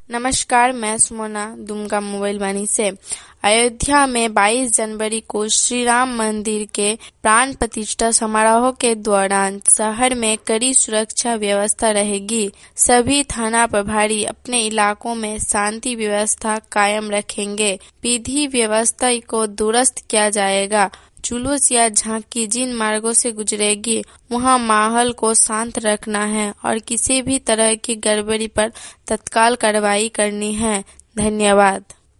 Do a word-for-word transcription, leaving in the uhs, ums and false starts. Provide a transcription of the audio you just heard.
नमस्कार, मैं सुमना दुमका मोबाइल वाणी से। अयोध्या में बाईस जनवरी को श्री राम मंदिर के प्राण प्रतिष्ठा समारोह के दौरान शहर में कड़ी सुरक्षा व्यवस्था रहेगी। सभी थाना प्रभारी अपने इलाकों में शांति व्यवस्था कायम रखेंगे। विधि व्यवस्था को दुरुस्त किया जाएगा। जुलूस या झांकी जिन मार्गों से गुजरेगी वहां माहौल को शांत रखना है और किसी भी तरह की गड़बड़ी पर तत्काल कार्रवाई करनी है। धन्यवाद।